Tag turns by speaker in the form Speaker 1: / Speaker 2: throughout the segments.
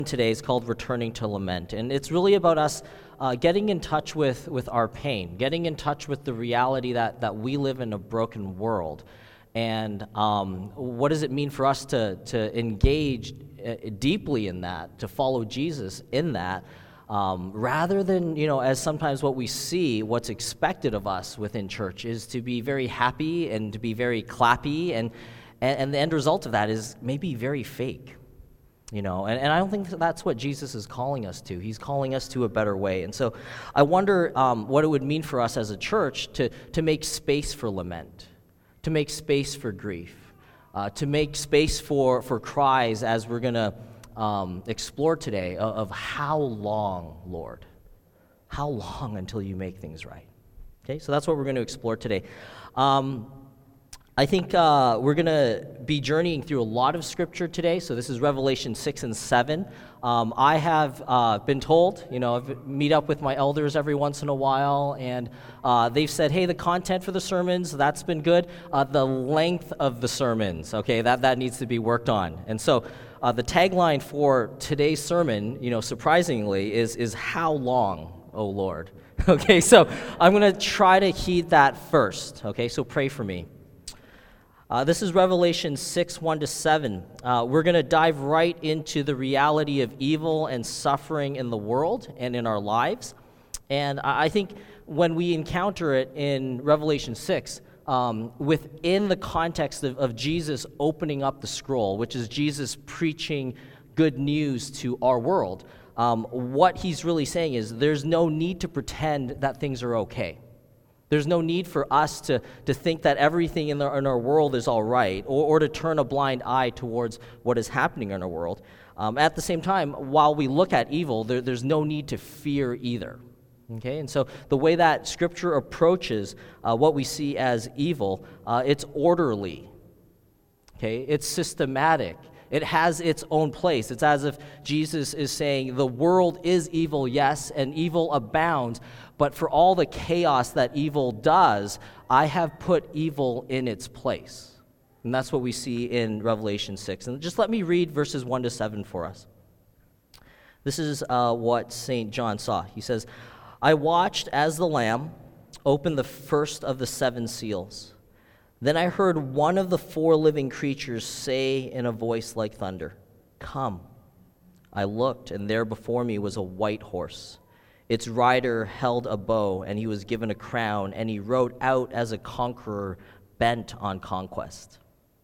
Speaker 1: Today is called Returning to Lament, and it's really about us getting in touch with our pain, getting in touch with the reality that we live in a broken world, and what does it mean for us to engage deeply in that, to follow Jesus in that, rather than, as sometimes what we see, what's expected of us within church is to be very happy and to be very clappy, and the end result of that is maybe very fake. And I don't think that's what Jesus is calling us to. He's calling us to a better way. And so I wonder what it would mean for us as a church to make space for lament, to make space for grief, to make space for cries as we're going to explore today of how long, Lord? How long until you make things right? Okay, so that's what we're going to explore today. I think we're going to be journeying through a lot of Scripture today. So this is Revelation 6 and 7. I have been told, I meet up with my elders every once in a while, and they've said, hey, the content for the sermons, that's been good. The length of the sermons, okay, that needs to be worked on. And so the tagline for today's sermon, surprisingly, is how long, O Lord? Okay, so I'm going to try to heed that first. Okay, so pray for me. This is Revelation 6, 1-7. We're going to dive right into the reality of evil and suffering in the world and in our lives. And I think when we encounter it in Revelation 6, within the context of Jesus opening up the scroll, which is Jesus preaching good news to our world, what he's really saying is there's no need to pretend that things are okay. There's no need for us to think that everything in our world is all right, or to turn a blind eye towards what is happening in our world. At the same time, while we look at evil, there's no need to fear either. Okay, and so the way that Scripture approaches what we see as evil, it's orderly. Okay, it's systematic. It has its own place. It's as if Jesus is saying the world is evil, yes, and evil abounds, but for all the chaos that evil does, I have put evil in its place. And that's what we see in Revelation 6. And just let me read verses 1-7 for us. This is what St. John saw. He says, I watched as the Lamb opened the first of the 7 seals. Then I heard one of the 4 living creatures say in a voice like thunder, Come. I looked, and there before me was a white horse. Its rider held a bow, and he was given a crown, and he rode out as a conqueror bent on conquest.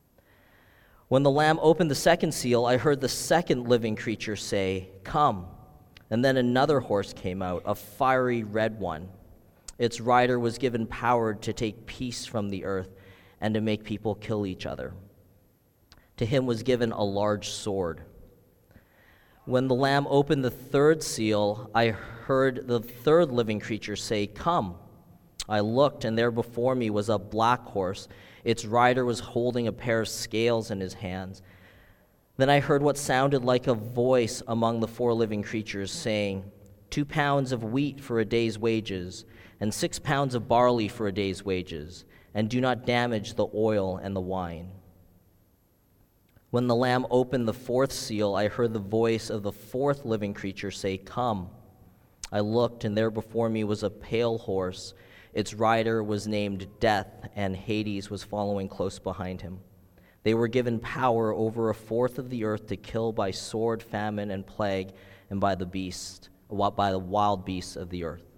Speaker 1: When the Lamb opened the 2nd seal, I heard the 2nd living creature say, Come. And then another horse came out, a fiery red one. Its rider was given power to take peace from the earth and to make people kill each other. To him was given a large sword. When the Lamb opened the 3rd seal, I heard the 3rd living creature say, Come. I looked, and there before me was a black horse. Its rider was holding a pair of scales in his hands. Then I heard what sounded like a voice among the 4 living creatures saying, 2 pounds of wheat for a day's wages, and 6 pounds of barley for a day's wages, and do not damage the oil and the wine. When the Lamb opened the 4th seal, I heard the voice of the 4th living creature say, Come. I looked, and there before me was a pale horse. Its rider was named Death, and Hades was following close behind him. They were given power over a 1/4 of the earth to kill by sword, famine, and plague, and by the wild beasts of the earth.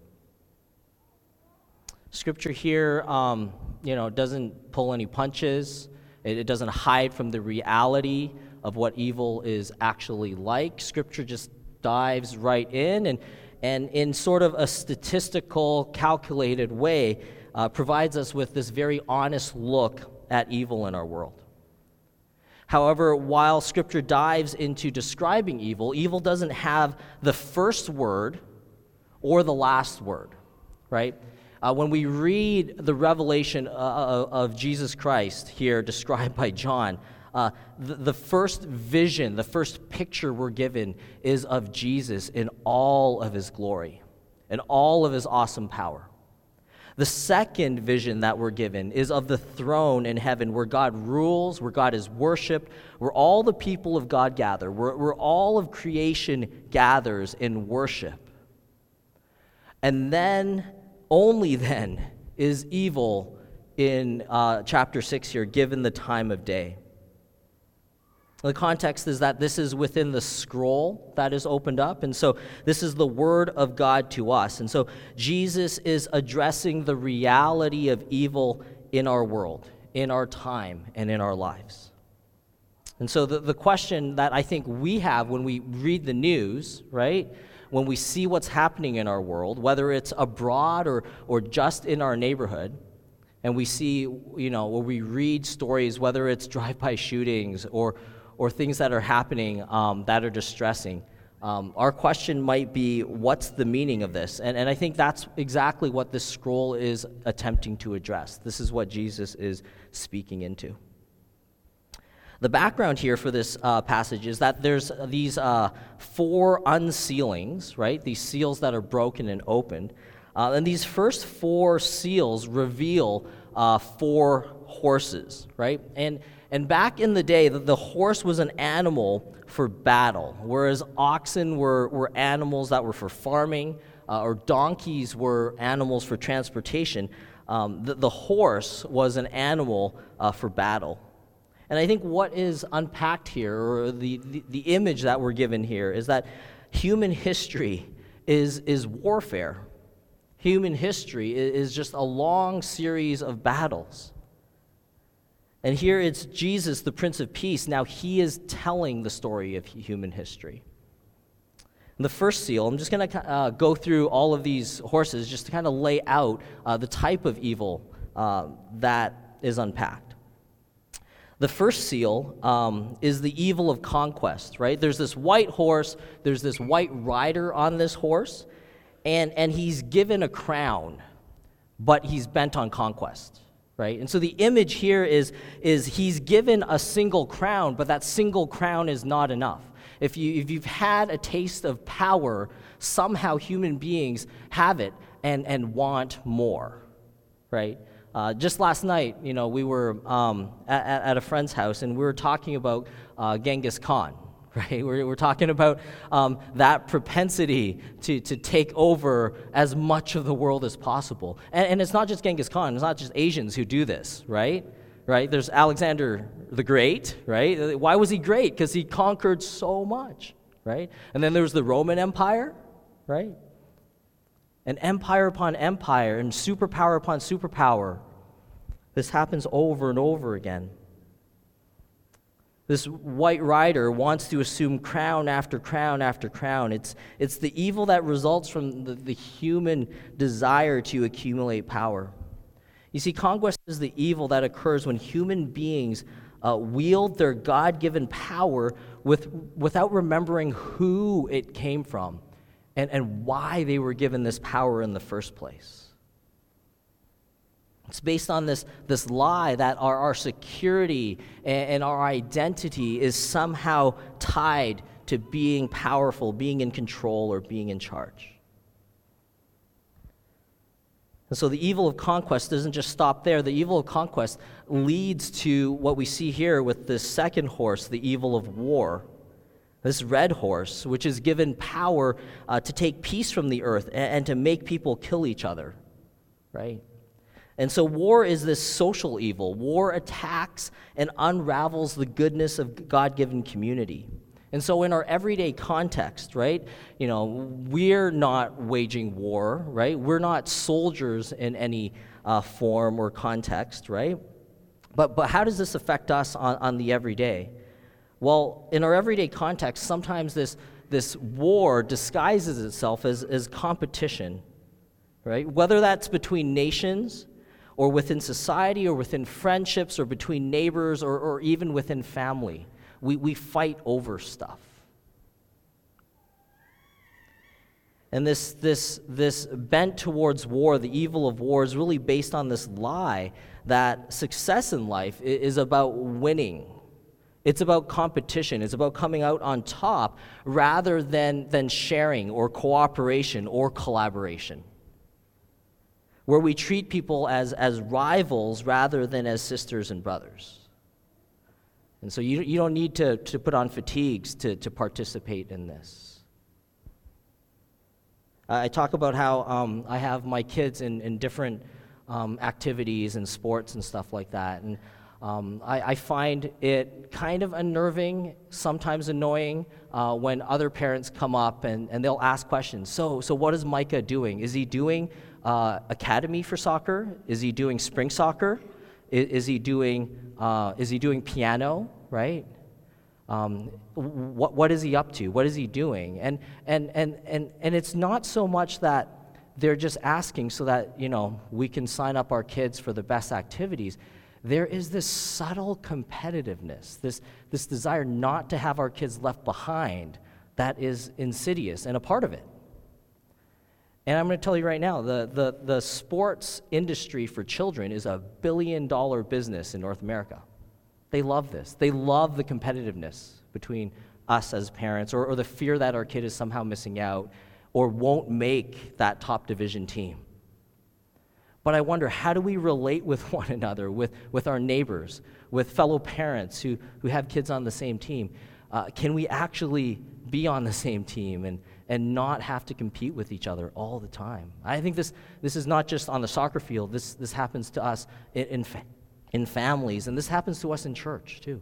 Speaker 1: Scripture here, doesn't pull any punches. It doesn't hide from the reality of what evil is actually like. Scripture just dives right in and in sort of a statistical, calculated way, provides us with this very honest look at evil in our world. However, while Scripture dives into describing evil, evil doesn't have the first word or the last word, right? When we read the revelation of Jesus Christ here described by John, the first vision, the first picture we're given is of Jesus in all of his glory, in all of his awesome power. The second vision that we're given is of the throne in heaven where God rules, where God is worshiped, where all the people of God gather, where all of creation gathers in worship. And then, only then, is evil in chapter 6 here given the time of day. The context is that this is within the scroll that is opened up, and so this is the word of God to us. And so Jesus is addressing the reality of evil in our world, in our time, and in our lives. And so the question that I think we have when we read the news, right, when we see what's happening in our world, whether it's abroad or just in our neighborhood, and we see, when we read stories, whether it's drive-by shootings or things that are happening that are distressing, our question might be, what's the meaning of this? And I think that's exactly what this scroll is attempting to address. This is what Jesus is speaking into. The background here for this passage is that there's these 4 unsealings, right? These seals that are broken and opened. And these first 4 seals reveal 4 horses, right? And back in the day, the horse was an animal for battle, whereas oxen were animals that were for farming, or donkeys were animals for transportation. The horse was an animal for battle. And I think what is unpacked here, or the image that we're given here, is that human history is warfare. Human history is just a long series of battles. And here it's Jesus, the Prince of Peace. Now he is telling the story of human history. And the first seal, I'm just going to go through all of these horses just to kind of lay out the type of evil that is unpacked. The first seal is the evil of conquest, right? There's this white horse, there's this white rider on this horse, and he's given a crown, but he's bent on conquest. Right? And so the image here is he's given a single crown, but that single crown is not enough. If you've had a taste of power, somehow human beings have it and want more, right? Just last night, we were at a friend's house, and we were talking about Genghis Khan, right? We're talking about that propensity to take over as much of the world as possible. And it's not just Genghis Khan. It's not just Asians who do this, right? There's Alexander the Great, right? Why was he great? Because he conquered so much, right? And then there was the Roman Empire, right? And empire upon empire and superpower upon superpower. This happens over and over again. This white rider wants to assume crown after crown after crown. It's the evil that results from the human desire to accumulate power. You see, conquest is the evil that occurs when human beings wield their God-given power without remembering who it came from and why they were given this power in the first place. It's based on this lie that our security and our identity is somehow tied to being powerful, being in control, or being in charge. And so the evil of conquest doesn't just stop there. The evil of conquest leads to what we see here with the second horse, the evil of war. This red horse, which is given power to take peace from the earth and to make people kill each other, right? And so war is this social evil. War attacks and unravels the goodness of God-given community. And so in our everyday context, right, we're not waging war, right? We're not soldiers in any form or context, right? But how does this affect us on the everyday? Well, in our everyday context, sometimes this war disguises itself as competition, right? Whether that's between nations, or within society, or within friendships, or between neighbors, or even within family. We fight over stuff. And this bent towards war, the evil of war, is really based on this lie that success in life is about winning. It's about competition. It's about coming out on top rather than sharing or cooperation or collaboration. where we treat people as rivals rather than as sisters and brothers. And so you don't need to put on fatigues to participate in this. I talk about how I have my kids in different activities and sports and stuff like that. And I find it kind of unnerving, sometimes annoying, when other parents come up and they'll ask questions. So what is Micah doing? Is he doing academy for soccer? Is he doing spring soccer? Is he doing piano? Right? What is he up to? What is he doing? And it's not so much that they're just asking so that we can sign up our kids for the best activities. There is this subtle competitiveness, this desire not to have our kids left behind that is insidious and a part of it. And I'm going to tell you right now, the sports industry for children is a $1 billion business in North America. They love this. They love the competitiveness between us as parents, or the fear that our kid is somehow missing out or won't make that top division team. But I wonder, how do we relate with one another, with our neighbors, with fellow parents who have kids on the same team? Can we actually be on the same team and not have to compete with each other all the time? I think this is not just on the soccer field. This happens to us in families, and this happens to us in church too.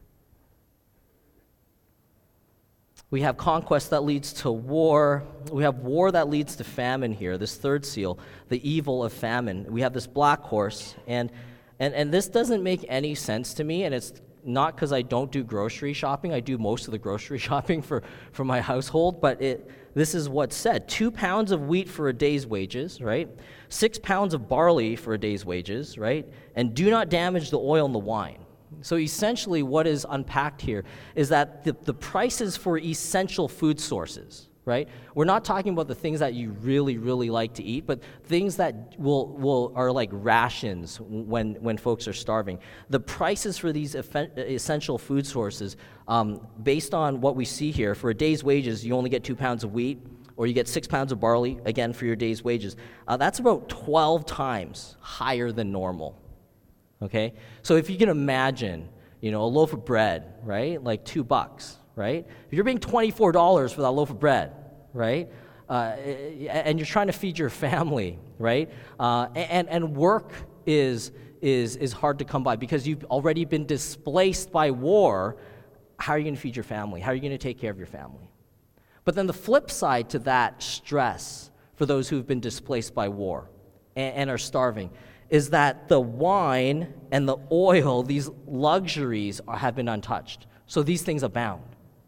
Speaker 1: We have conquest that leads to war. We have war that leads to famine here, this third seal, the evil of famine. We have this black horse, and this doesn't make any sense to me, and it's not because I don't do grocery shopping. I do most of the grocery shopping for my household, but this is what's said. 2 pounds of wheat for a day's wages, right? 6 pounds of barley for a day's wages, right? And do not damage the oil and the wine. So essentially what is unpacked here is that the prices for essential food sources, right? We're not talking about the things that you really, really like to eat, but things that are like rations when folks are starving. The prices for these essential food sources, based on what we see here, for a day's wages, you only get 2 pounds of wheat, or you get 6 pounds of barley, again, for your day's wages. That's about 12 times higher than normal. Okay, so if you can imagine, a loaf of bread, right, like $2, right? If you're paying $24 for that loaf of bread, right, and you're trying to feed your family, right, and work is hard to come by because you've already been displaced by war. How are you going to feed your family? How are you going to take care of your family? But then the flip side to that stress for those who've been displaced by war and are starving is that the wine and the oil, these luxuries, have been untouched. So these things abound.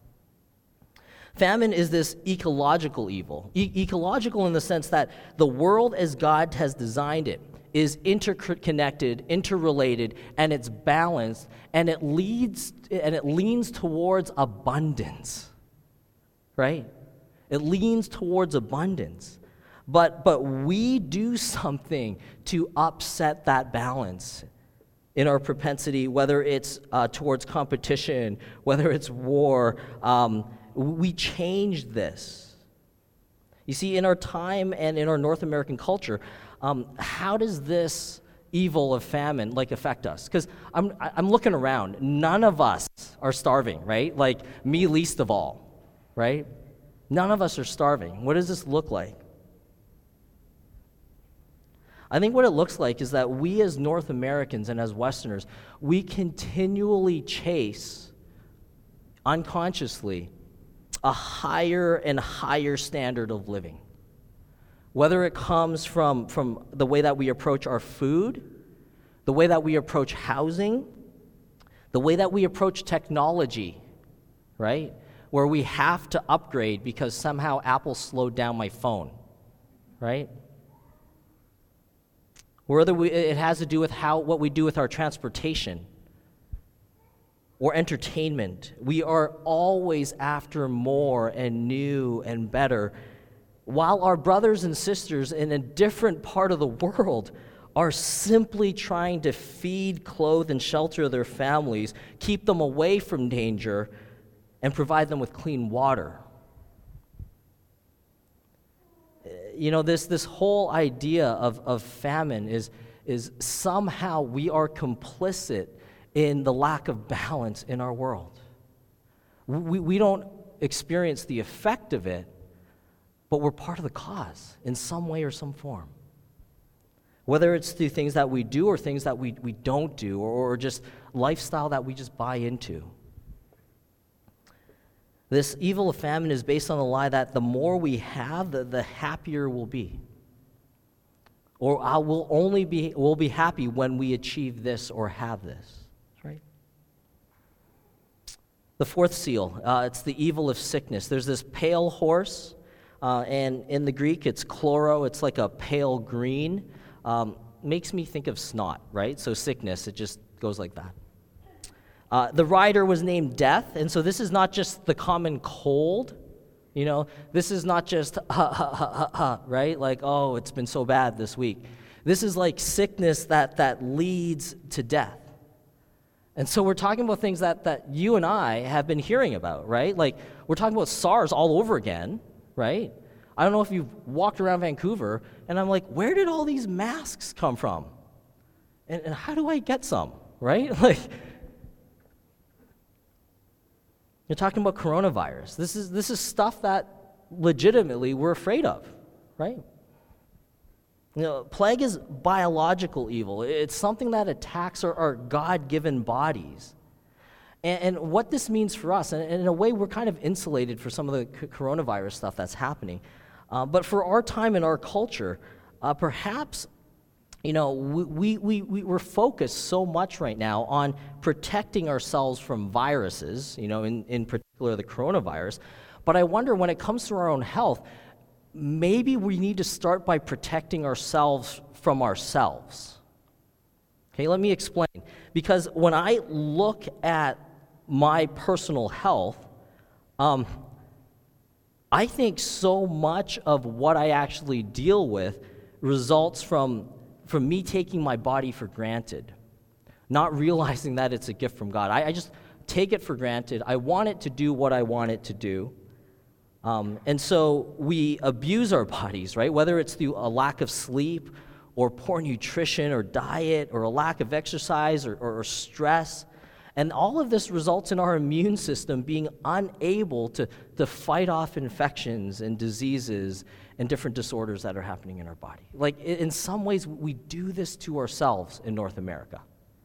Speaker 1: Famine is this ecological evil. Ecological in the sense that the world as God has designed it is interconnected, interrelated, and it's balanced, and it leans towards abundance. Right? It leans towards abundance. But we do something to upset that balance in our propensity, whether it's towards competition, whether it's war. We change this. You see, in our time and in our North American culture, how does this evil of famine affect us? Because I'm looking around. None of us are starving, right? Like me least of all, right? None of us are starving. What does this look like? I think what it looks like is that we as North Americans and as Westerners, we continually chase, unconsciously, a higher and higher standard of living. Whether it comes from the way that we approach our food, the way that we approach housing, the way that we approach technology, right? Where we have to upgrade because somehow Apple slowed down my phone, right? Whether it has to do with what we do with our transportation or entertainment. We are always after more and new and better, while our brothers and sisters in a different part of the world are simply trying to feed, clothe, and shelter their families, keep them away from danger, and provide them with clean water. this whole idea of famine is somehow we are complicit in the lack of balance in our world. We don't experience the effect of it, but we're part of the cause in some way or some form. Whether it's through things that we do or things that we don't do, or just lifestyle that we just buy into. This evil of famine is based on the lie that the more we have, the happier we'll be. Or we'll be happy when we achieve this or have this. Right? The fourth seal, it's the evil of sickness. There's this pale horse, and in the Greek it's chloro. It's like a pale green. Makes me think of snot, right? So sickness, it just goes like that. The rider was named Death, and so this is not just the common cold. This is not just right? Like, oh, it's been so bad this week. This is like sickness that leads to death. And so we're talking about things that you and I have been hearing about, right? Like, we're talking about SARS all over again, right? I don't know if you've walked around Vancouver, and I'm like, where did all these masks come from? And how do I get some, right? Like, you're talking about coronavirus. This is stuff that legitimately we're afraid of, right? Plague is biological evil. It's something that attacks our God-given bodies. And what this means for us, and in a way we're kind of insulated for some of the coronavirus stuff that's happening. But for our time in our culture, perhaps, we're focused so much right now on protecting ourselves from viruses, in particular the coronavirus. But I wonder, when it comes to our own health, maybe we need to start by protecting ourselves from ourselves. Okay, let me explain. Because when I look at my personal health, I think so much of what I actually deal with results from me taking my body for granted, not realizing that it's a gift from God. I just take it for granted. I want it to do what I want it to do. And so we abuse our bodies, right? Whether it's through a lack of sleep or poor nutrition or diet or a lack of exercise or stress. And all of this results in our immune system being unable to fight off infections and diseases and different disorders that are happening in our body. Like, in some ways, we do this to ourselves in North America.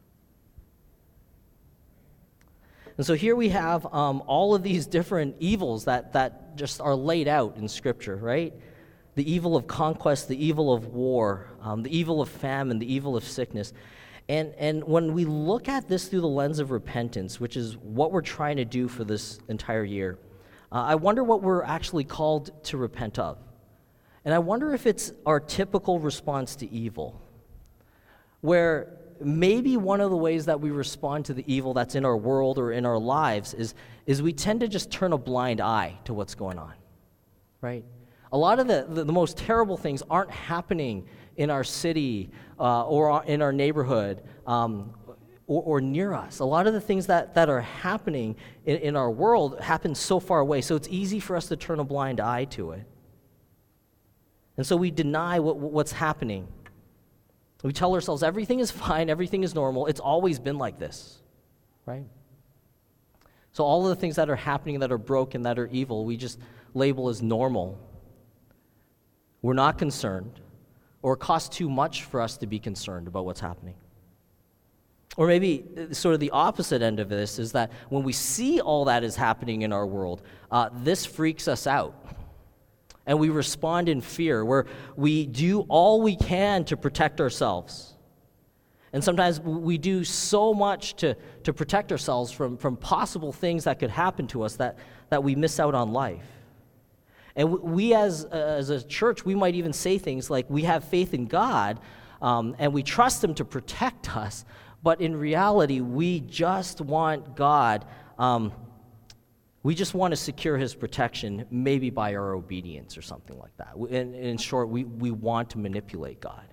Speaker 1: And so here we have all of these different evils that just are laid out in Scripture, right? The evil of conquest, the evil of war, the evil of famine, the evil of sickness. And when we look at this through the lens of repentance, which is what we're trying to do for this entire year, I wonder what we're actually called to repent of. And I wonder if it's our typical response to evil, where maybe one of the ways that we respond to the evil that's in our world or in our lives is we tend to just turn a blind eye to what's going on, right? A lot of the most terrible things aren't happening in our city or in our neighborhood or near us. A lot of the things that are happening in our world happen so far away, so it's easy for us to turn a blind eye to it. And so we deny what's happening. We tell ourselves everything is fine, everything is normal, it's always been like this, right? So all of the things that are happening that are broken, that are evil, we just label as normal. We're not concerned, or it costs too much for us to be concerned about what's happening. Or maybe sort of the opposite end of this is that when we see all that is happening in our world, this freaks us out. And we respond in fear, where we do all we can to protect ourselves. And sometimes we do so much to protect ourselves from possible things that could happen to us that we miss out on life. And we as a church, we might even say things like, we have faith in God, and we trust Him to protect us, but in reality, we just want God, we just want to secure His protection, maybe by our obedience or something like that. In short, we want to manipulate God.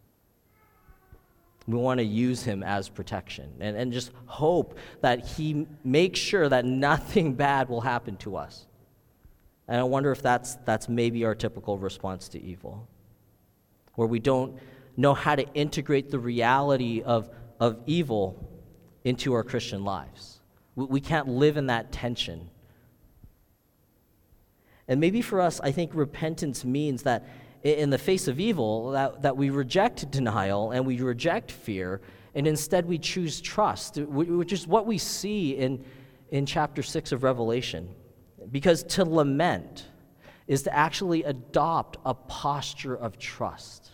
Speaker 1: We want to use Him as protection and just hope that He makes sure that nothing bad will happen to us. And I wonder if that's maybe our typical response to evil, where we don't know how to integrate the reality of evil into our Christian lives. We can't live in that tension. And maybe for us, I think repentance means that in the face of evil, that we reject denial and we reject fear, and instead we choose trust, which is what we see in chapter 6 of Revelation. Because to lament is to actually adopt a posture of trust.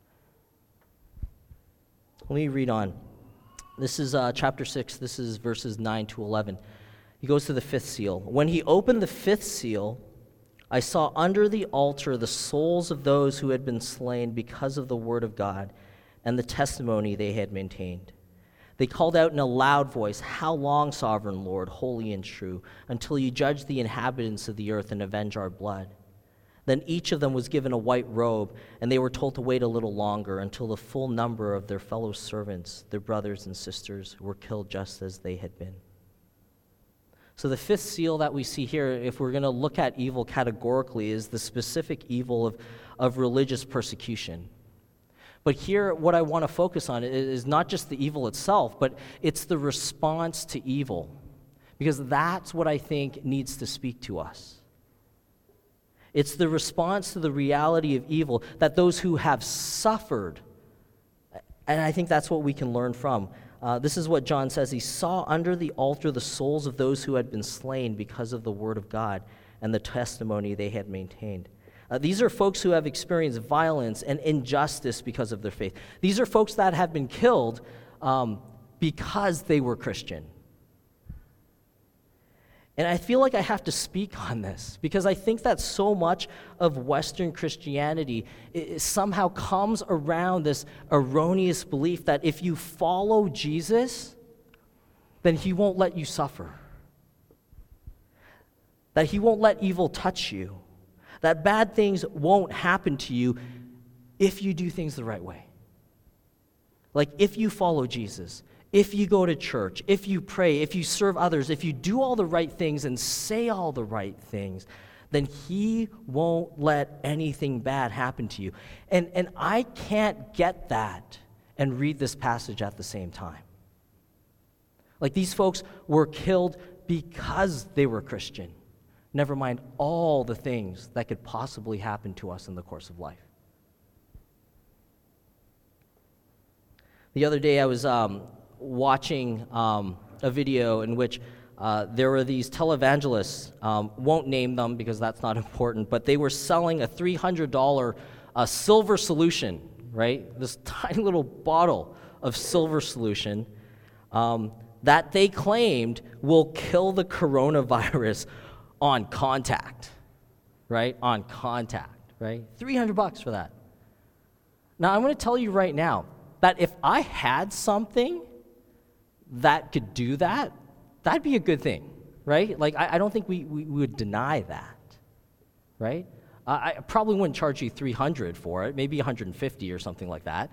Speaker 1: Let me read on. This is chapter 6. This is verses 9 to 11. He goes to the fifth seal. When he opened the fifth seal, I saw under the altar the souls of those who had been slain because of the word of God and the testimony they had maintained. They called out in a loud voice, "How long, sovereign Lord, holy and true, until you judge the inhabitants of the earth and avenge our blood?" Then each of them was given a white robe, and they were told to wait a little longer until the full number of their fellow servants, their brothers and sisters, were killed just as they had been. So the fifth seal that we see here, if we're going to look at evil categorically, is the specific evil of religious persecution. But here, what I want to focus on is not just the evil itself, but it's the response to evil, because that's what I think needs to speak to us. It's the response to the reality of evil that those who have suffered, and I think that's what we can learn from. This is what John says. He saw under the altar the souls of those who had been slain because of the word of God and the testimony they had maintained. These are folks who have experienced violence and injustice because of their faith. These are folks that have been killed because they were Christian. And I feel like I have to speak on this because I think that so much of Western Christianity somehow comes around this erroneous belief that if you follow Jesus, then he won't let you suffer, that he won't let evil touch you, that bad things won't happen to you if you do things the right way. Like if you follow Jesus, if you go to church, if you pray, if you serve others, if you do all the right things and say all the right things, then he won't let anything bad happen to you. And I can't get that and read this passage at the same time. Like these folks were killed because they were Christian. Never mind all the things that could possibly happen to us in the course of life. The other day I was watching a video in which there were these televangelists, won't name them because that's not important, but they were selling a $300 silver solution, right? This tiny little bottle of silver solution that they claimed will kill the coronavirus on contact, right? On contact, right? $300 for that. Now, I'm going to tell you right now that if I had something that could do that, that'd be a good thing, right? Like, I don't think we would deny that, right? I probably wouldn't charge you $300 for it, maybe $150 or something like that.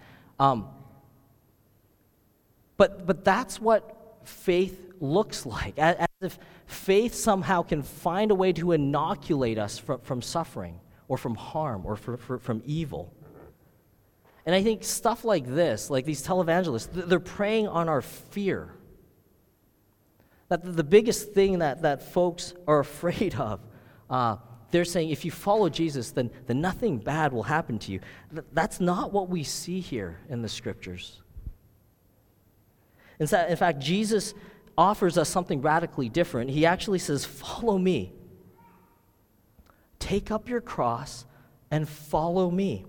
Speaker 1: But that's what faith looks like, as if faith somehow can find a way to inoculate us from suffering or from harm or from evil. And I think stuff like this, like these televangelists, they're preying on our fear. That the biggest thing that folks are afraid of, they're saying if you follow Jesus, then nothing bad will happen to you. That's not what we see here in the scriptures. In fact, Jesus offers us something radically different. He actually says, "Follow me. Take up your cross and follow me."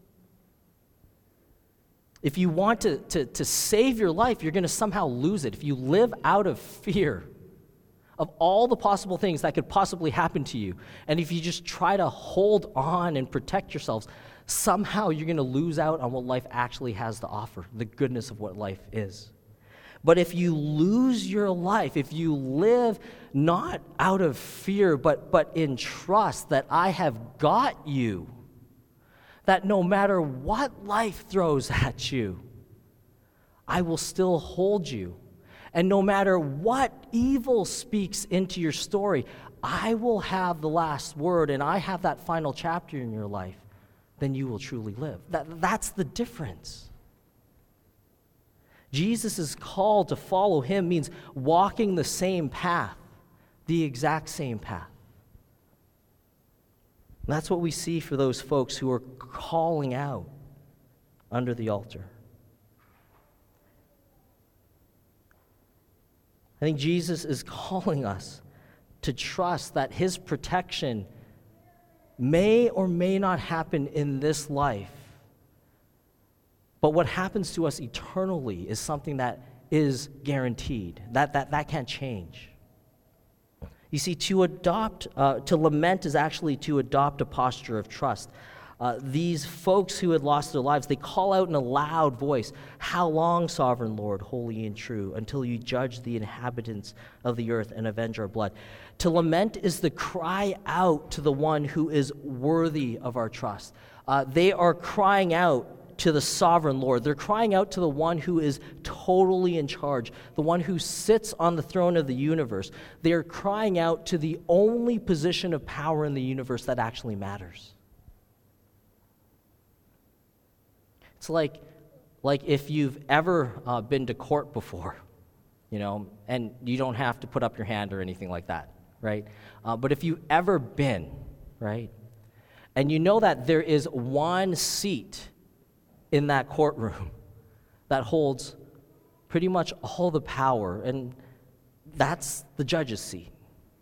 Speaker 1: If you want to save your life, you're going to somehow lose it. If you live out of fear of all the possible things that could possibly happen to you, and if you just try to hold on and protect yourselves, somehow you're going to lose out on what life actually has to offer, the goodness of what life is. But if you lose your life, if you live not out of fear, but in trust that I have got you, that no matter what life throws at you, I will still hold you. And no matter what evil speaks into your story, I will have the last word and I have that final chapter in your life, then you will truly live. That's the difference. Jesus' call to follow him means walking the same path, the exact same path. And that's what we see for those folks who are calling out under the altar. I think Jesus is calling us to trust that his protection may or may not happen in this life, but what happens to us eternally is something that is guaranteed. That can't change. You see, to lament is actually to adopt a posture of trust. These folks who had lost their lives, they call out in a loud voice, "How long, sovereign Lord, holy and true, until you judge the inhabitants of the earth and avenge our blood?" To lament is the cry out to the one who is worthy of our trust. They are crying out to the sovereign Lord. They're crying out to the one who is totally in charge, the one who sits on the throne of the universe. They're crying out to the only position of power in the universe that actually matters. It's like if you've ever been to court before, and you don't have to put up your hand or anything like that, right? But if you've ever been, right, and you know that there is one seat in that courtroom that holds pretty much all the power, and that's the judge's seat.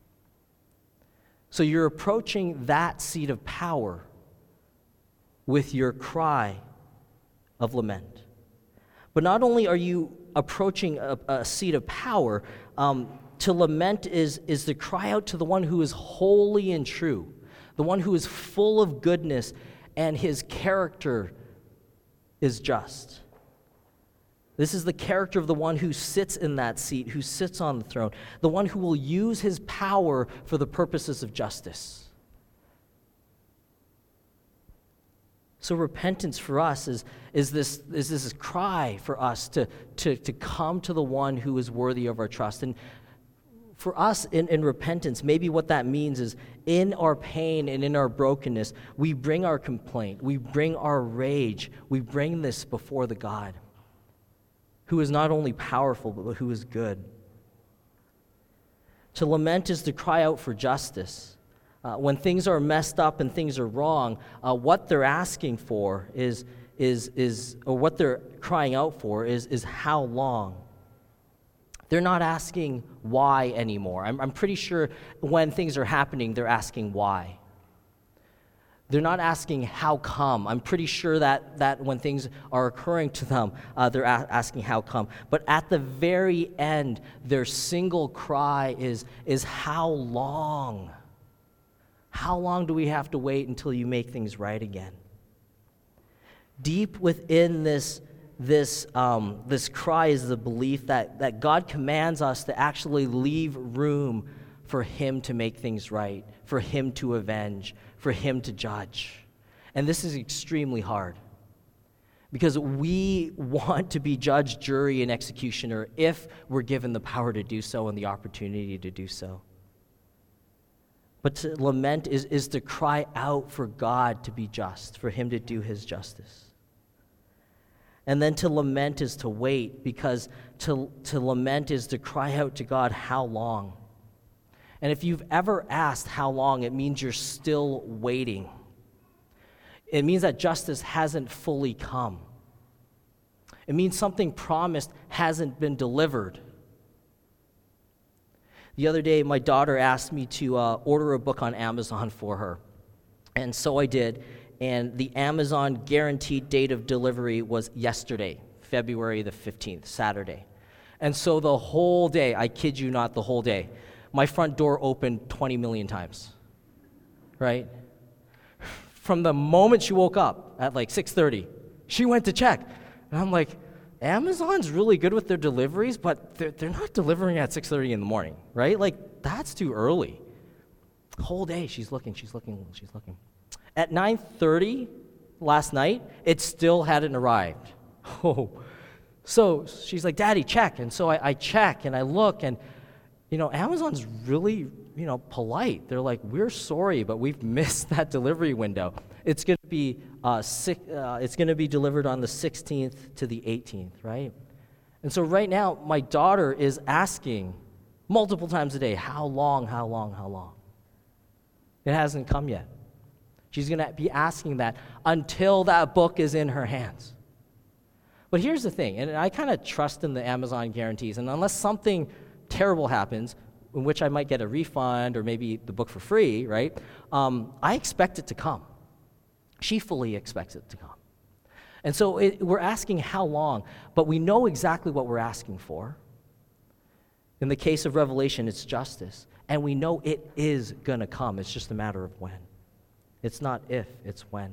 Speaker 1: So you're approaching that seat of power with your cry of lament. But not only are you approaching a seat of power, to lament is to cry out to the one who is holy and true, the one who is full of goodness, and his character is just. This is the character of the one who sits in that seat, who sits on the throne, the one who will use his power for the purposes of justice. So repentance for us is this cry for us to come to the one who is worthy of our trust. And for us in repentance, maybe what that means is in our pain and in our brokenness, we bring our complaint, we bring our rage, we bring this before the God who is not only powerful, but who is good. To lament is to cry out for justice. When things are messed up and things are wrong, what they're asking for or what they're crying out for is how long. They're not asking why anymore. I'm pretty sure when things are happening, they're asking why. They're not asking how come. I'm pretty sure that when things are occurring to them, they're asking how come. But at the very end, their single cry is how long? How long do we have to wait until you make things right again? Deep within this cry is the belief that God commands us to actually leave room for him to make things right, for him to avenge, for him to judge. And this is extremely hard because we want to be judge, jury, and executioner if we're given the power to do so and the opportunity to do so. But to lament is to cry out for God to be just, for him to do his justice. And then to lament is to wait, because to lament is to cry out to God, how long? And if you've ever asked how long, it means you're still waiting. It means that justice hasn't fully come. It means something promised hasn't been delivered. The other day, my daughter asked me to order a book on Amazon for her. And so I did. And the Amazon guaranteed date of delivery was yesterday, February the 15th, Saturday. And so the whole day, I kid you not, the whole day, my front door opened 20 million times, right? From the moment she woke up at like 6:30, she went to check. And I'm like, Amazon's really good with their deliveries, but they're not delivering at 6:30 in the morning, right? Like, that's too early. The whole day, she's looking. At 9:30 last night, it still hadn't arrived. Oh, so she's like, Daddy, check. And so I check and I look, and Amazon's really, polite. They're like, we're sorry, but we've missed that delivery window. It's going to be delivered on the 16th to the 18th, right? And so right now, my daughter is asking multiple times a day, how long, how long, how long? It hasn't come yet. She's going to be asking that until that book is in her hands. But here's the thing, and I kind of trust in the Amazon guarantees, and unless something terrible happens, in which I might get a refund or maybe the book for free, right? I expect it to come. She fully expects it to come. And so we're asking how long, but we know exactly what we're asking for. In the case of Revelation, it's justice. And we know it is going to come. It's just a matter of when. It's not if, it's when.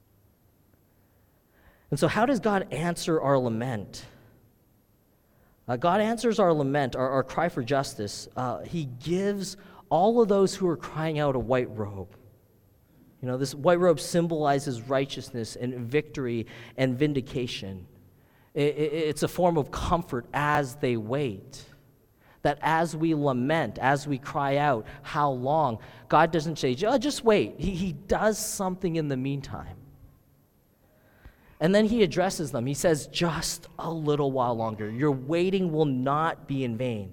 Speaker 1: And so how does God answer our lament? God answers our lament, our cry for justice. He gives all of those who are crying out a white robe. This white robe symbolizes righteousness and victory and vindication. It's a form of comfort as they wait. That as we lament, as we cry out, how long? God doesn't say, just wait. He does something in the meantime. And then he addresses them. He says, just a little while longer. Your waiting will not be in vain.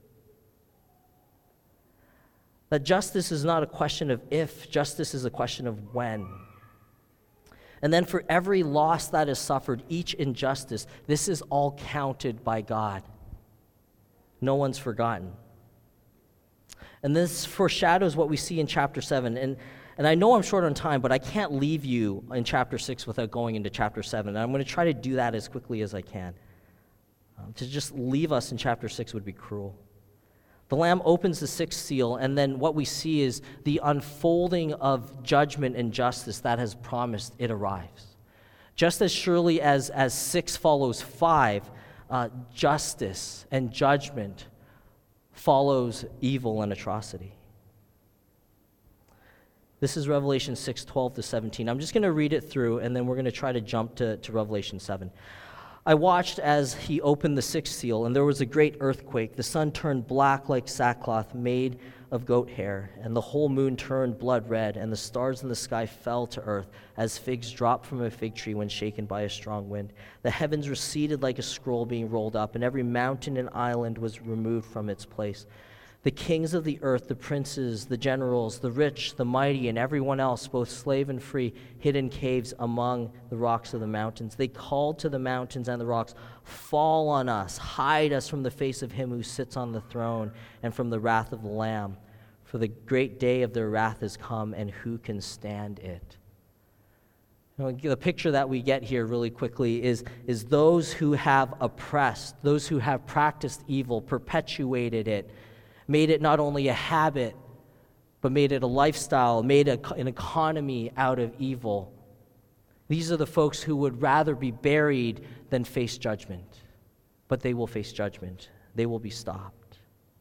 Speaker 1: That justice is not a question of if, justice is a question of when. And then for every loss that is suffered, each injustice, this is all counted by God. No one's forgotten. And this foreshadows what we see in chapter 7. And I know I'm short on time, but I can't leave you in chapter 6 without going into chapter 7. And I'm going to try to do that as quickly as I can. To just leave us in chapter 6 would be cruel. The Lamb opens the sixth seal, and then what we see is the unfolding of judgment and justice that has promised it arrives. Just as surely as 6 follows 5, justice and judgment follows evil and atrocity. This is Revelation 6:12-17. I'm just going to read it through, and then we're going to try to jump to Revelation 7. I watched as he opened the sixth seal, and there was a great earthquake. The sun turned black like sackcloth made of goat hair, and the whole moon turned blood red, and the stars in the sky fell to earth as figs drop from a fig tree when shaken by a strong wind. The heavens receded like a scroll being rolled up, and every mountain and island was removed from its place. The kings of the earth, the princes, the generals, the rich, the mighty, and everyone else, both slave and free, hid in caves among the rocks of the mountains. They called to the mountains and the rocks, "Fall on us, hide us from the face of him who sits on the throne and from the wrath of the Lamb. For the great day of their wrath is come, and who can stand it?" The picture that we get here really quickly is those who have oppressed, those who have practiced evil, perpetuated it, made it not only a habit, but made it a lifestyle, made an economy out of evil. These are the folks who would rather be buried than face judgment. But they will face judgment. They will be stopped.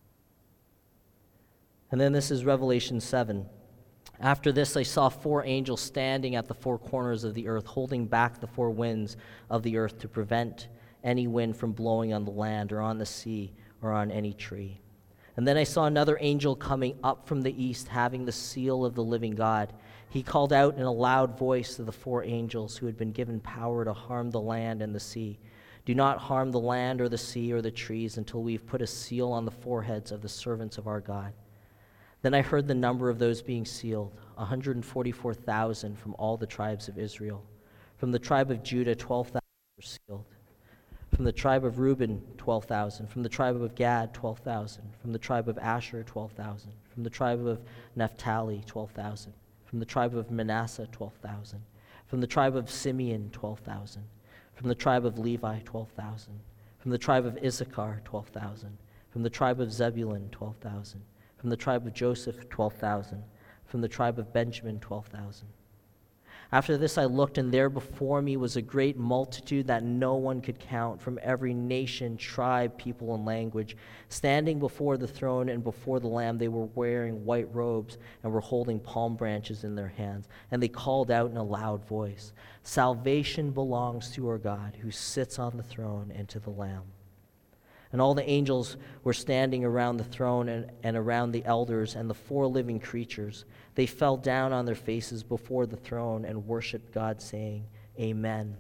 Speaker 1: And then this is Revelation 7. After this, I saw 4 angels standing at the 4 corners of the earth, holding back the 4 winds of the earth to prevent any wind from blowing on the land or on the sea or on any tree. And then I saw another angel coming up from the east, having the seal of the living God. He called out in a loud voice to the 4 angels who had been given power to harm the land and the sea. "Do not harm the land or the sea or the trees until we've put a seal on the foreheads of the servants of our God." Then I heard the number of those being sealed, 144,000 from all the tribes of Israel. From the tribe of Judah, 12,000 were sealed. From the tribe of Reuben, 12,000. From the tribe of Gad, 12,000. From the tribe of Asher, 12,000. From the tribe of Naphtali, 12,000. From the tribe of Manasseh, 12,000. From the tribe of Simeon, 12,000. From the tribe of Levi, 12,000. From the tribe of Issachar, 12,000. From the tribe of Zebulun, 12,000. From the tribe of Joseph, 12,000. From the tribe of Benjamin, 12,000. After this I looked, and there before me was a great multitude that no one could count, from every nation, tribe, people, and language. Standing before the throne and before the Lamb, they were wearing white robes and were holding palm branches in their hands. And they called out in a loud voice, "Salvation belongs to our God, who sits on the throne, and to the Lamb." And all the angels were standing around the throne and around the elders and the 4 living creatures. They fell down on their faces before the throne and worshiped God, saying, Amen.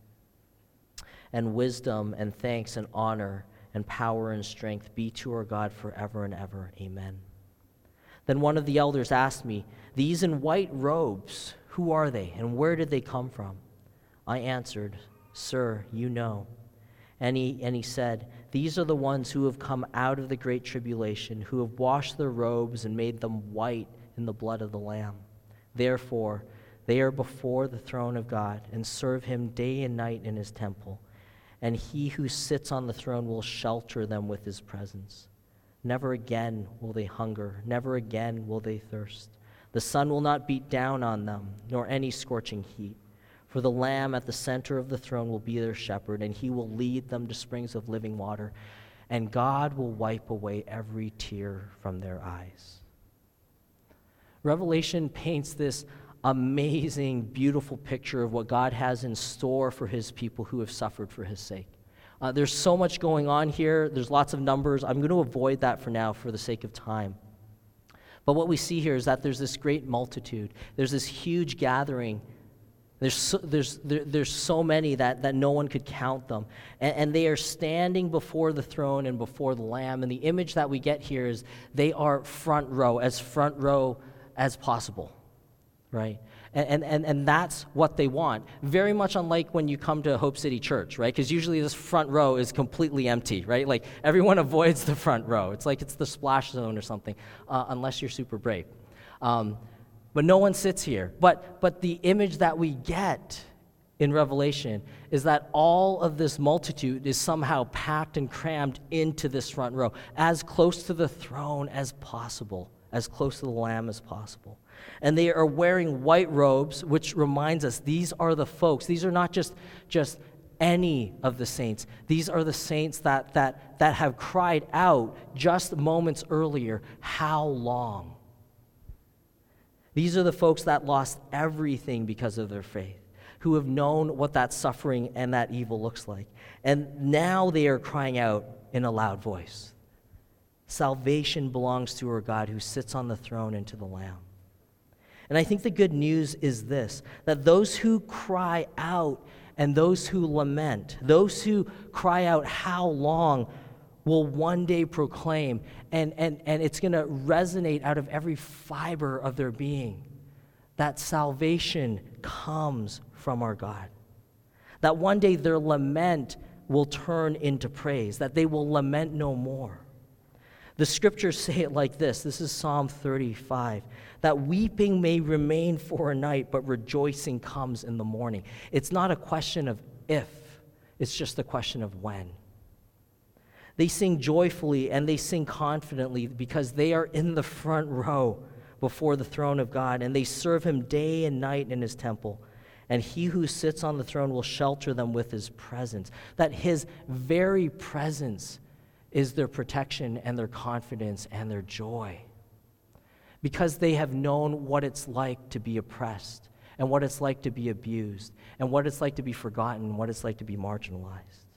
Speaker 1: And wisdom and thanks and honor and power and strength be to our God forever and ever. Amen. Then one of the elders asked me, These in white robes, who are they, and where did they come from? I answered, Sir, you know. And he said, These are the ones who have come out of the great tribulation, who have washed their robes and made them white in the blood of the Lamb. Therefore, they are before the throne of God and serve him day and night in his temple. And he who sits on the throne will shelter them with his presence. Never again will they hunger, never again will they thirst. The sun will not beat down on them, nor any scorching heat. For the Lamb at the center of the throne will be their shepherd, and he will lead them to springs of living water, and God will wipe away every tear from their eyes. Revelation paints this amazing, beautiful picture of what God has in store for his people who have suffered for his sake. There's so much going on here. There's lots of numbers. I'm going to avoid that for now for the sake of time. But what we see here is that there's this great multitude. There's this huge gathering. There's so many that no one could count them. And they are standing before the throne and before the Lamb. And the image that we get here is they are front row as possible, right? And that's what they want. Very much unlike when you come to Hope City Church, right? Because usually this front row is completely empty, right? Like everyone avoids the front row. It's like it's the splash zone or something, unless you're super brave. But no one sits here. But the image that we get in Revelation is that all of this multitude is somehow packed and crammed into this front row, as close to the throne as possible, as close to the Lamb as possible. And they are wearing white robes, which reminds us these are the folks. These are not just any of the saints. These are the saints that have cried out just moments earlier, how long? These are the folks that lost everything because of their faith, who have known what that suffering and that evil looks like. And now they are crying out in a loud voice. Salvation belongs to our God who sits on the throne and to the Lamb. And I think the good news is this, that those who cry out and those who lament, those who cry out, how long, will one day proclaim, and it's going to resonate out of every fiber of their being, that salvation comes from our God. That one day their lament will turn into praise, that they will lament no more. The scriptures say it like this. This is Psalm 35, that weeping may remain for a night, but rejoicing comes in the morning. It's not a question of if, it's just a question of when. They sing joyfully and they sing confidently because they are in the front row before the throne of God, and they serve him day and night in his temple. And he who sits on the throne will shelter them with his presence, that his very presence is their protection and their confidence and their joy, because they have known what it's like to be oppressed and what it's like to be abused and what it's like to be forgotten and what it's like to be marginalized.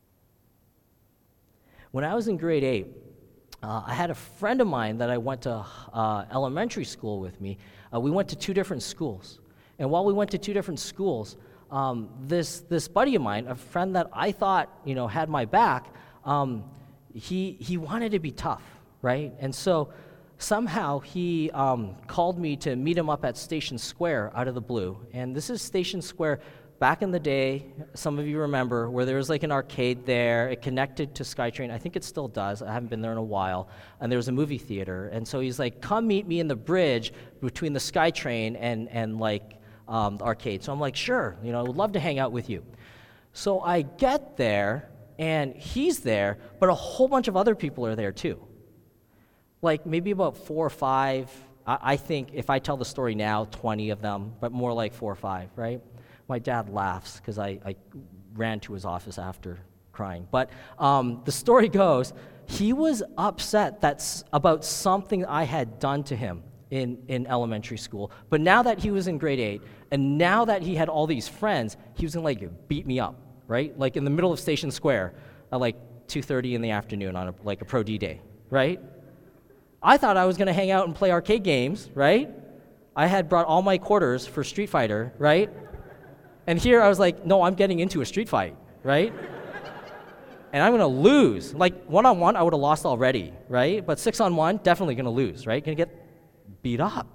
Speaker 1: When I was in grade 8, I had a friend of mine that I went to elementary school with me. We went to 2 different schools. And while we went to 2 different schools, this buddy of mine, a friend that I thought had my back, he wanted to be tough, right? And so somehow he called me to meet him up at Station Square out of the blue. And this is Station Square back in the day, some of you remember, where there was like an arcade there. It connected to SkyTrain. I think it still does. I haven't been there in a while. And there was a movie theater. And so he's like, come meet me in the bridge between the SkyTrain and the arcade. So I'm like, sure, I would love to hang out with you. So I get there, and he's there, but a whole bunch of other people are there too. Like maybe about 4 or 5. I think if I tell the story now, 20 of them, but more like 4 or 5, right? My dad laughs because I ran to his office after crying. But the story goes, he was upset about something I had done to him in elementary school. But now that he was in grade 8, and now that he had all these friends, he was going to beat me up, right? Like in the middle of Station Square, 2:30 in the afternoon on a pro D day, right? I thought I was going to hang out and play arcade games, right? I had brought all my quarters for Street Fighter, right? And here I was like, no, I'm getting into a street fight, right? And I'm going to lose. Like, one-on-one, I would have lost already, right? But 6-on-1, definitely going to lose, right? Going to get beat up.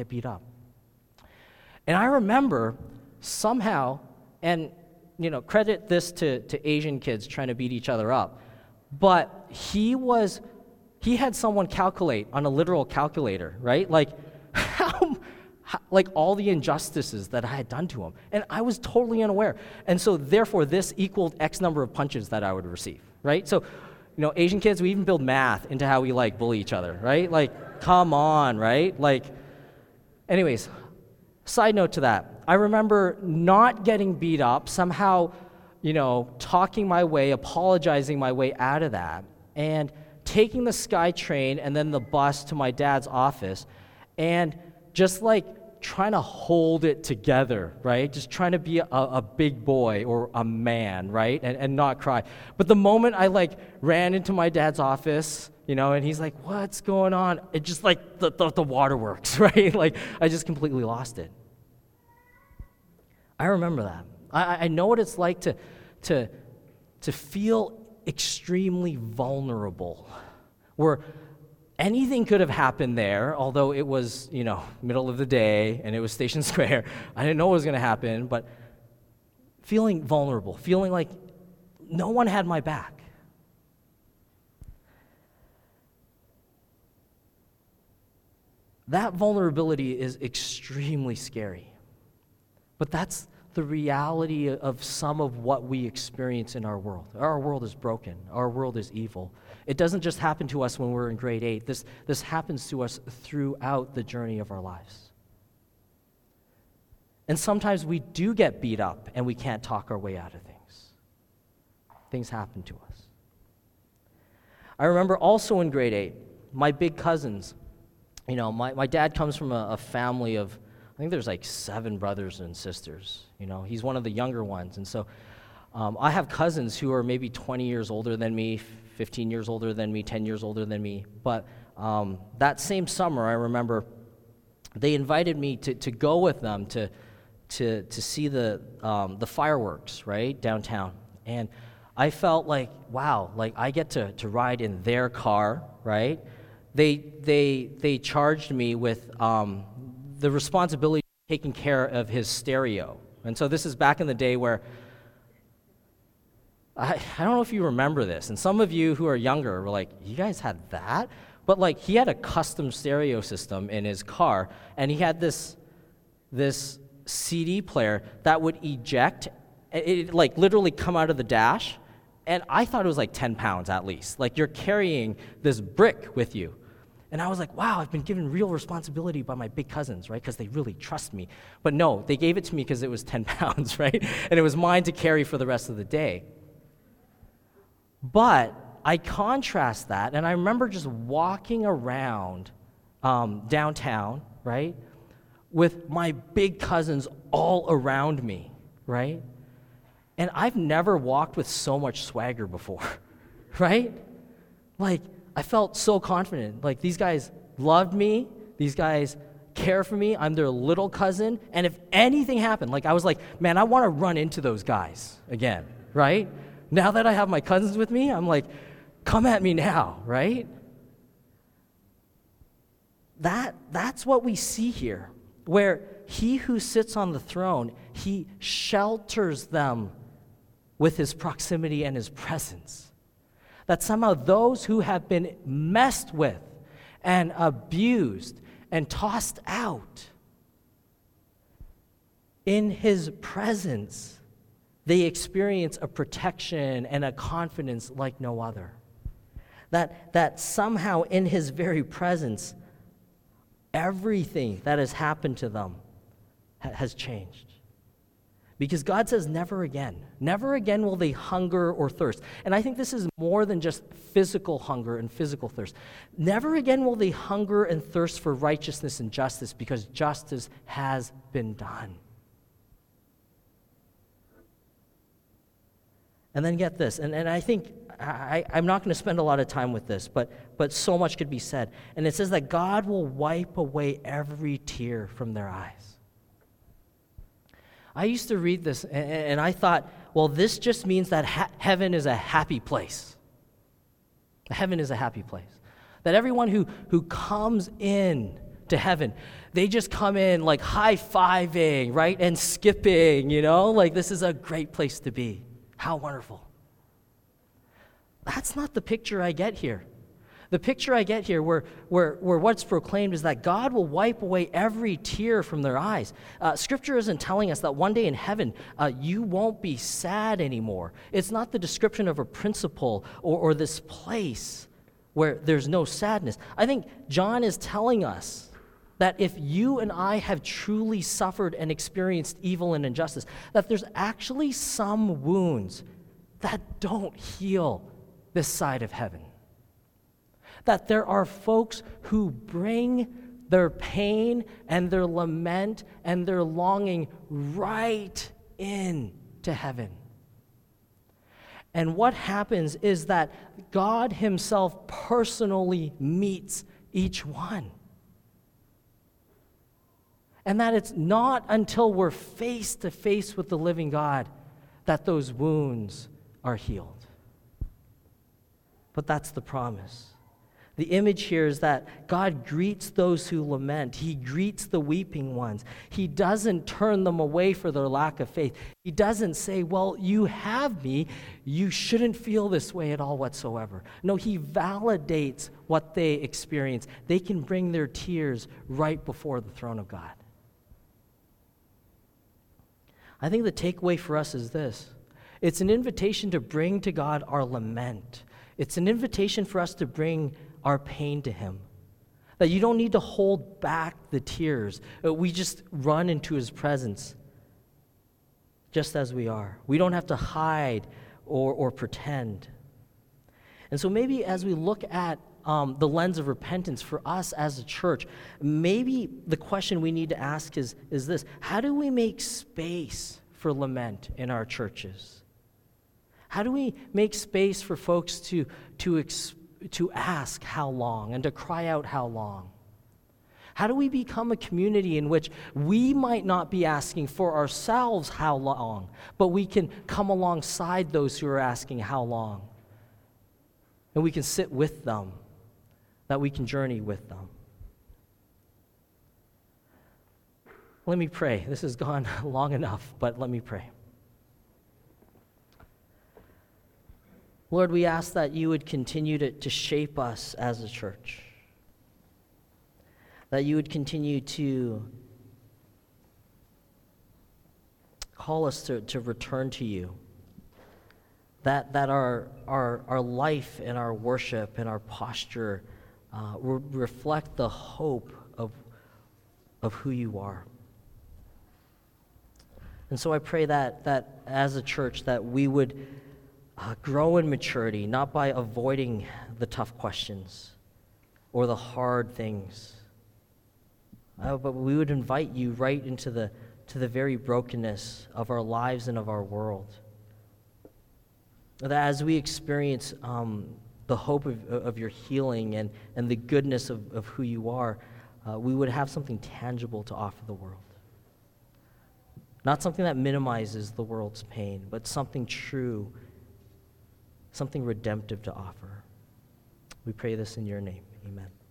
Speaker 1: And I remember somehow, and credit this to Asian kids trying to beat each other up, but he had someone calculate on a literal calculator, right? Like, like all the injustices that I had done to him. And I was totally unaware. And so therefore, this equaled X number of punches that I would receive, right? So, Asian kids, we even build math into how we bully each other, right? Like, come on, right? Like, anyways, side note to that, I remember not getting beat up, somehow, talking my way, apologizing my way out of that, and taking the SkyTrain and then the bus to my dad's office, and just trying to hold it together, right? Just trying to be a big boy or a man, right? And not cry. But the moment I ran into my dad's office, and he's like, what's going on? It just the waterworks, right? I just completely lost it. I remember that. I know what it's like to feel extremely vulnerable, where anything could have happened there, although it was, middle of the day and it was Station Square. I didn't know what was going to happen, but feeling vulnerable, feeling like no one had my back. That vulnerability is extremely scary. But that's the reality of some of what we experience in our world. Our world is broken. Our world is evil. It doesn't just happen to us when we're in grade 8. This happens to us throughout the journey of our lives. And sometimes we do get beat up and we can't talk our way out of things. Things happen to us. I remember also in grade 8, my big cousins, my dad comes from a family of, I think there's 7 brothers and sisters. He's one of the younger ones. And so I have cousins who are maybe 20 years older than me, 15 years older than me, 10 years older than me. But that same summer, I remember they invited me to go with them to see the fireworks, right, downtown. And I felt wow, I get to ride in their car, right? They charged me with the responsibility of taking care of his stereo. And so this is back in the day where, I don't know if you remember this, and some of you who are younger were like, you guys had that? But he had a custom stereo system in his car, and he had this CD player that would eject, it literally come out of the dash, and I thought it was 10 pounds at least. You're carrying this brick with you. And I was like, wow, I've been given real responsibility by my big cousins, right? Because they really trust me. But no, they gave it to me because it was 10 pounds, right? And it was mine to carry for the rest of the day. But I contrast that, and I remember just walking around downtown, right, with my big cousins all around me, right? And I've never walked with so much swagger before, right? I felt so confident. These guys loved me. These guys care for me. I'm their little cousin. And if anything happened, I was like, man, I want to run into those guys again, right? Now that I have my cousins with me, I'm like, come at me now, right? That's what we see here, where he who sits on the throne, he shelters them with his proximity and his presence. That somehow those who have been messed with and abused and tossed out, in his presence, they experience a protection and a confidence like no other. That somehow in his very presence, everything that has happened to them has changed. Because God says never again. Never again will they hunger or thirst. And I think this is more than just physical hunger and physical thirst. Never again will they hunger and thirst for righteousness and justice, because justice has been done. And then get this, and I think I'm not going to spend a lot of time with this, but so much could be said. And it says that God will wipe away every tear from their eyes. I used to read this, and I thought, well, this just means that heaven is a happy place. Heaven is a happy place. That everyone who comes in to heaven, they just come in like high-fiving, right, and skipping, like this is a great place to be. How wonderful. That's not the picture I get here. The picture I get here where what's proclaimed is that God will wipe away every tear from their eyes. Scripture isn't telling us that one day in heaven you won't be sad anymore. It's not the description of a principle or this place where there's no sadness. I think John is telling us that if you and I have truly suffered and experienced evil and injustice, that there's actually some wounds that don't heal this side of heaven. That there are folks who bring their pain and their lament and their longing right into heaven. And what happens is that God himself personally meets each one. And that it's not until we're face to face with the living God that those wounds are healed. But that's the promise. The image here is that God greets those who lament. He greets the weeping ones. He doesn't turn them away for their lack of faith. He doesn't say, well, you have me. You shouldn't feel this way at all whatsoever. No, he validates what they experience. They can bring their tears right before the throne of God. I think the takeaway for us is this. It's an invitation to bring to God our lament. It's an invitation for us to bring our pain to him. That you don't need to hold back the tears. We just run into his presence just as we are. We don't have to hide or pretend. And so maybe as we look at the lens of repentance for us as a church, maybe the question we need to ask is this: how do we make space for lament in our churches? How do we make space for folks to ask how long and to cry out how long? How do we become a community in which we might not be asking for ourselves how long, but we can come alongside those who are asking how long? And we can sit with them, that we can journey with them. Let me pray. This has gone long enough, but let me pray. Lord, we ask that you would continue to shape us as a church, that you would continue to call us to return to you, that our life and our worship and our posture reflect the hope of who you are. And so I pray that as a church that we would grow in maturity, not by avoiding the tough questions or the hard things, but we would invite you right into the very brokenness of our lives and of our world. That as we experience the hope of your healing and the goodness of who you are, we would have something tangible to offer the world. Not something that minimizes the world's pain, but something true, something redemptive to offer. We pray this in your name. Amen.